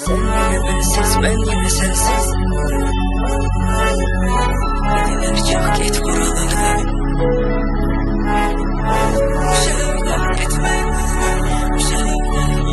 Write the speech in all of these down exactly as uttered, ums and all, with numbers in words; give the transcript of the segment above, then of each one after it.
Sen yine bensiz, ben yine sensiz. Dediler çık git buralardan. Bu şehirden gitme, bu şehirden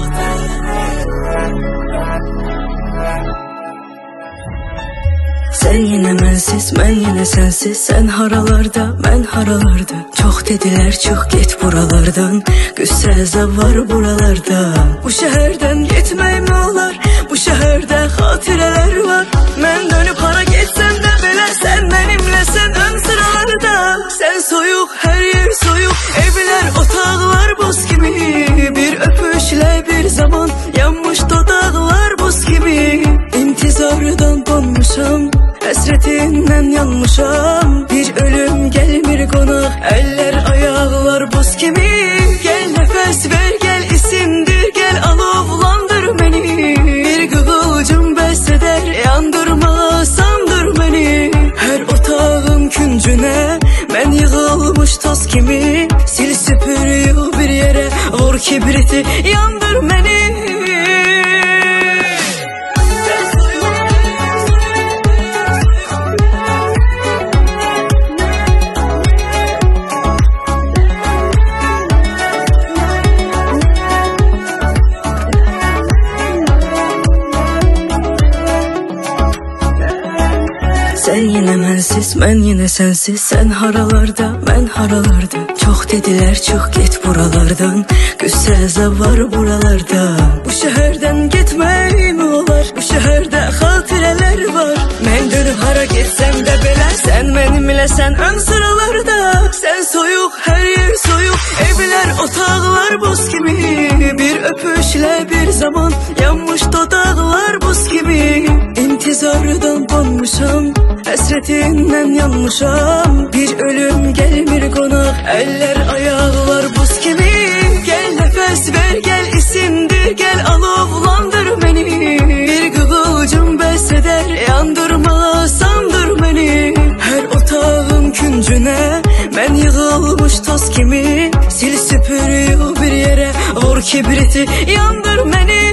sen yine mənsiz, mən yine sensiz. Sen haralarda, mən haralarda. Çox dediler çıx git buralardan. Qüssə əzab var buralarda. Bu şəhərdən getmək mi olar? Bu şəhərdə xatirələr var. Mən dönüb hara getsəm də belə, sən mənimləsən ön sıralarda. Sən soyuq, hər yer soyuq. Evlər, otaqlar buz kimi. Bir öpüşlə bir zaman yanmış dodaqlar buz kimi. İntizardan donmuşam, həsretindən yanmışam. Bir ölüm gelmir qonaq, əllər ayaqlar buz kimi. Gəl nəfəs ver, gəl isindir, gəl alovlandır məni. Bir qığılcım bəs edər, yandırma sandır məni. Hər otağın küncünə mən yığılmış toz kimi. Sil süpür yığ bir yerə, vur kibriti, yandır məni. Sen yine mənsiz, mən yine sensiz. Sen haralarda, mən haralarda. Çox dediler çıx git buralardan. Qüssə əzab var buralarda. Bu şəhərdən getmək mi olar? Bu şəhərdə xatirələr var. Mən dönüb hara getsəm də belə, sən mənimləsən ön sıralarda. Sen soyuq, hər yer soyuq. Evlər, otaqlar buz kimi. Bir öpüşlə bir zaman yanmış dodaqlar buz kimi. İntizardan donmuşam, həsretindən yanmışam. Bir ölüm gelmir qonaq, əllər ayaqlar buz kimi. Gəl nəfəs ver, gəl isindir, gəl alovlandır məni. Bir qığılcım bəs edər, yandırma sandır məni. Hər otağın küncünə mən yığılmış toz kimi. Sil süpür yığ bir yerə, vur kibriti, yandır məni.